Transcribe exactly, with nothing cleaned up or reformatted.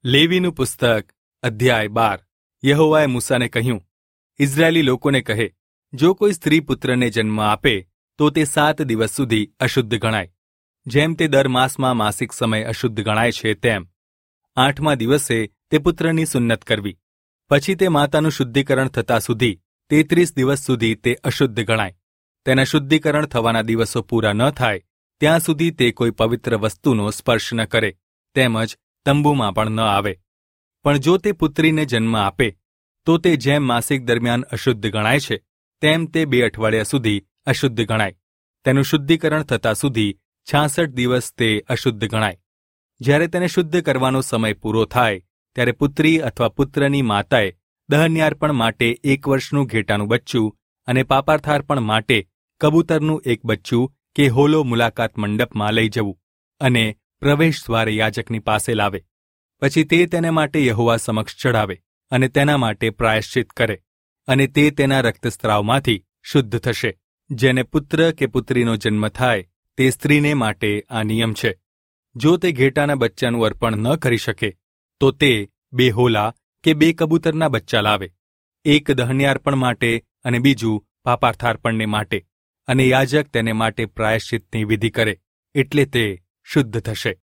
લેવીનું પુસ્તક અધ્યાય બાર. યહોવાએ મૂસાને કહ્યું, ઇઝરાયેલી લોકોને કહે, જો કોઈ સ્ત્રી પુત્રને જન્મ આપે તો તે સાત દિવસ સુધી અશુદ્ધ ગણાય, જેમ તે દર માસમાં માસિક સમય અશુદ્ધ ગણાય છે તેમ. આઠમા દિવસે તે પુત્રની સુન્નત કરવી. પછી તે માતાનું શુદ્ધિકરણ થતાં સુધી તેત્રીસ દિવસ સુધી તે અશુદ્ધ ગણાય. તેના શુદ્ધિકરણ થવાના દિવસો પૂરા ન થાય ત્યાં સુધી તે કોઈ પવિત્ર વસ્તુનો સ્પર્શ ન કરે, તેમજ તંબુમાં પણ ન આવે. પણ જો તે પુત્રીને જન્મ આપે તો તે જેમ માસિક દરમિયાન અશુદ્ધ ગણાય છે તેમ તે બે અઠવાડિયા સુધી અશુદ્ધ ગણાય. તેનું શુદ્ધિકરણ થતાં સુધી છાસઠ દિવસ તે અશુદ્ધ ગણાય. જ્યારે તેને શુદ્ધ કરવાનો સમય પૂરો થાય ત્યારે પુત્રી અથવા પુત્રની માતાએ દહન્યાર્પણ માટે એક વર્ષનું ઘેટાનું બચ્ચું અને પાપાર્થાર્પણ માટે કબૂતરનું એક બચ્ચું કે હોલો મુલાકાત મંડપમાં લઈ જવું અને પ્રવેશ દ્વારે યાજકની પાસે લાવે. પછી તે તેને માટે યહોવા સમક્ષ ચઢાવે અને તેના માટે પ્રાયશ્ચિત કરે, અને તે તેના રક્તસ્રાવમાંથી શુદ્ધ થશે. જેને પુત્ર કે પુત્રીનો જન્મ થાય તે સ્ત્રીને માટે આ નિયમ છે. જો તે ઘેટાના બચ્ચાનું અર્પણ ન કરી શકે તો તે બે હોલા કે બે કબૂતરના બચ્ચા લાવે, એક દહન્યાર્પણ માટે અને બીજું પાપાર્થાર્પણને માટે, અને યાજક તેને માટે પ્રાયશ્ચિતની વિધિ કરે, એટલે તે શુદ્ધ થશે.